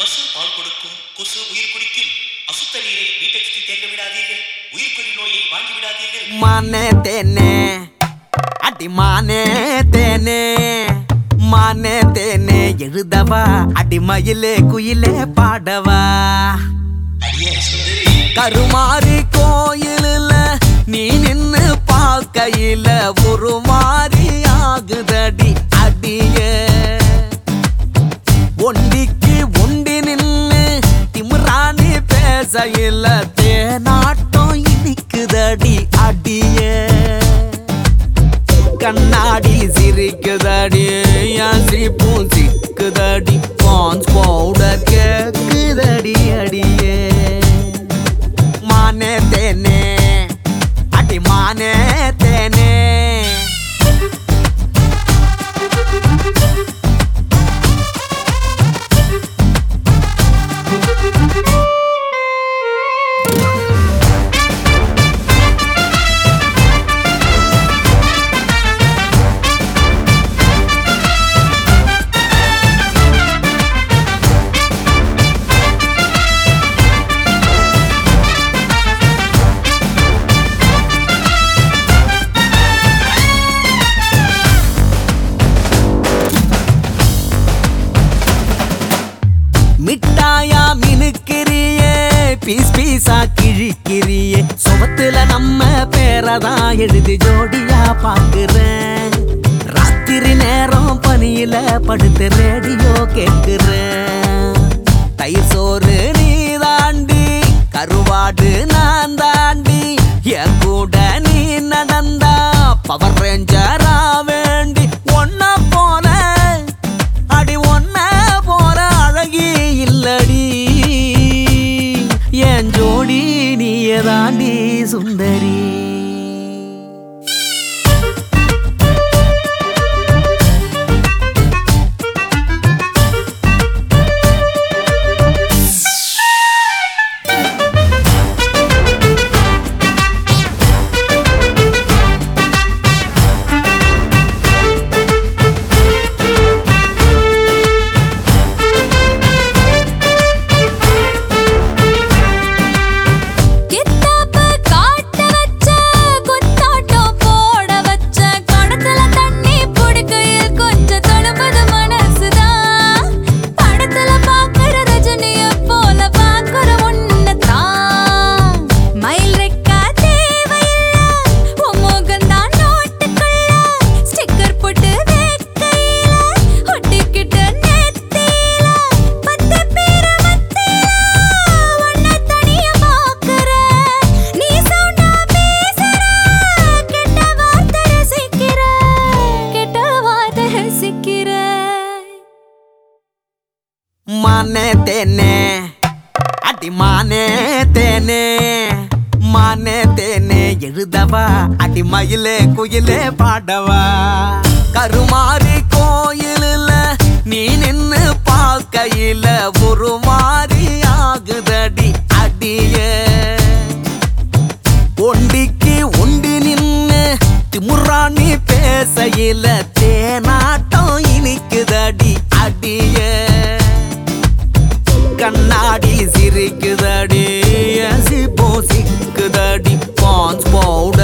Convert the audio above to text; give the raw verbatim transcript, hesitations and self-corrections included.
பசு பால் கொடுக்கும், கொசு உயிர் குடிக்கும். அசுத்த நீரை வீட்டை சுற்றி தேங்க விடாதீர்கள். உயிர்கொல்லி நோயை வாங்கி விடாதீர்கள். மானே தேனே அடி மானே தேனே மானே தேனே எழுதவா அடிமயிலே குயிலே பாடவா. கருமாரி கோயிலில் நீ நின்னு பார்க்கையில ஒரு மாறி ஆகுதடி அடியே. ஒண்டிக்கு ஒண்டி நின்னு திமுறானி பேசையில தேனாட்டம் இனிக்குதடி அடியே. கண்ணாடி சிரிக்குதடி சிரிப்பு சிக்குதடி பான்ஸ் பவுடர் கேக்குதடி அடியே. மானே தேனே அடி மானே தேனே மிட்டாயா மினுக்கிறியே பீஸ் பீஸா கிழிக்கிறியே. சுபத்துல நம்ம பேரதான் எழுதி ஜோடியா பாக்குறேன். ராத்திரி நேரம் பனியில படுத்து ரேடியோ கேக்குறேன். தயிர் சோறு நீ தாண்டி கருவாடு நான் தாண்டி என் கூட நீ நடந்தா பவர் ரேஞ்சரா வேண்டி ஒன்ன போல அடி ஒன்ன போற அழகி இல்லடி என் ஜோடி நீயே தாண்டி சுந்தரி. மானே தேனே அடி மானே தேனே மானே தேனே எழுதவா அடிமயிலே குயிலே பாடவா. கருமாரி கோயிலில் நீ நின்னு பார்க்கையில ஒரு மாறி ஆகுதடி அடியே. ஒண்டிக்கு ஒண்டி நின்னு திமுறானி பேசையில தேனாட்டம் இனிக்குதடி அடியே. கண்ணாடி சிரிக்குதடி சிரிப்பு சிக்குதடி பான்ஸ் பவுடர்